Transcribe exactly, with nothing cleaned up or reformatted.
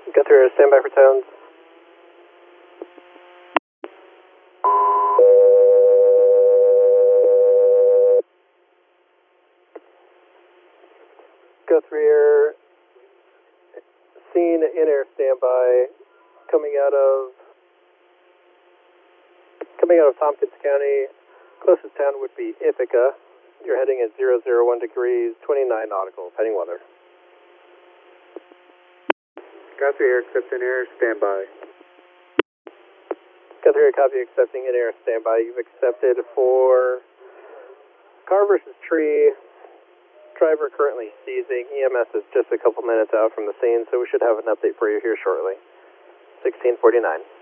Guthrie, stand by for tones. Guthrie Air, scene in air standby, coming out of coming out of Tompkins County. Closest town would be Ithaca. You're heading at zero zero one degrees, twenty-nine nauticals, heading weather. Guthrie Air, accepting air, standby. Guthrie Air, copy, accepting in air standby. You've accepted for car versus tree. Driver currently seizing. E M S is just a couple minutes out from the scene, so we should have an update for you here shortly. sixteen forty-nine.